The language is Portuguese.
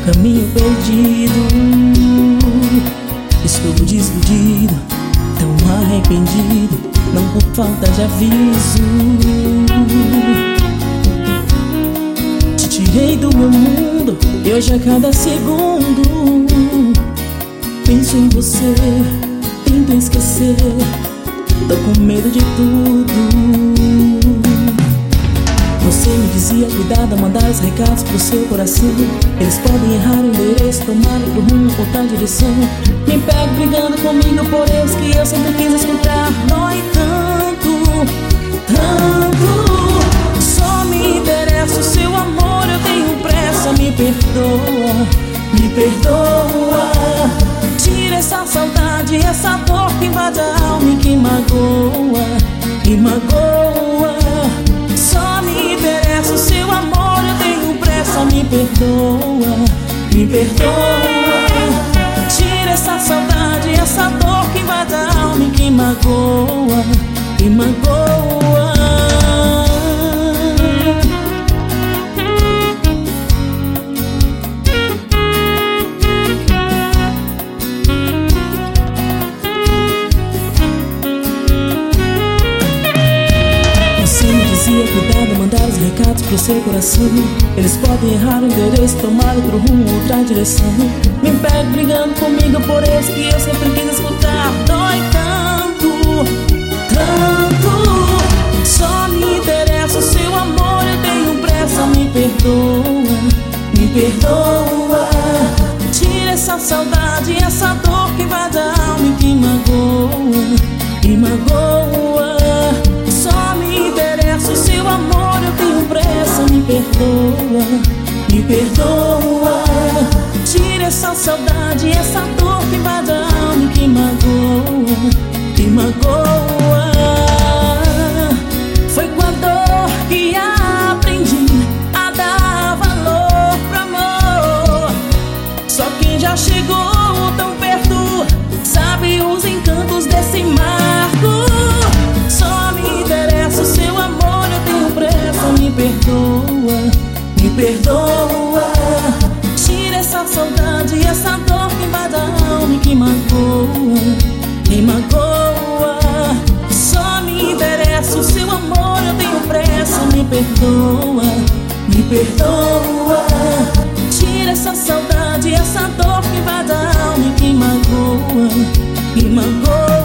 caminho perdido. Estou desiludido, tão arrependido, não por falta de aviso. Te tirei do meu mundo e hoje a cada segundo penso em você, tento esquecer, tô com medo de tudo. Você me dizia cuidado, mandar os recados pro seu coração. Eles podem errar o endereço, tomar outro rumo, outra direção. Me pego brigando comigo por eles que eu sempre quis escutar. Dói tanto, tanto. Só me interessa o seu amor, eu tenho pressa. Me perdoa, me perdoa. Tira essa saudade, essa dor que invade a alma e que magoa, que magoa. Só me interessa o seu amor, eu tenho pressa. Me perdoa, me perdoa. Tira essa saudade, essa dor que invade a alma e que magoa, que magoa. Cuidado, mandar os recados pro seu coração. Eles podem errar o endereço, tomar outro rumo, outra direção. Me pego brigando comigo por eles que eu sempre quis escutar. Dói tanto, tanto. Só me interessa o seu amor, eu tenho pressa. Me perdoa, me perdoa. Tira essa saudade, essa dor que invade a alma e que magoa, que magoa. Só me interessa o seu amor, eu tenho pressa. Me perdoa, me perdoa. Tira essa saudade, essa dor que invade a alma e que magoa, que magoa. Foi com a dor que aprendi a dar valor pro amor. Só quem já chegou tão perto sabe os encantos desse marco. Só me interessa o seu amor, eu tenho pressa. Me perdoa, me perdoa. Tira essa saudade, essa dor que invade a alma e que magoa, que magoa. Só me interessa o seu amor, eu tenho pressa. Me perdoa, me perdoa. Tira essa saudade, essa dor que invade a alma e que magoa, que magoa.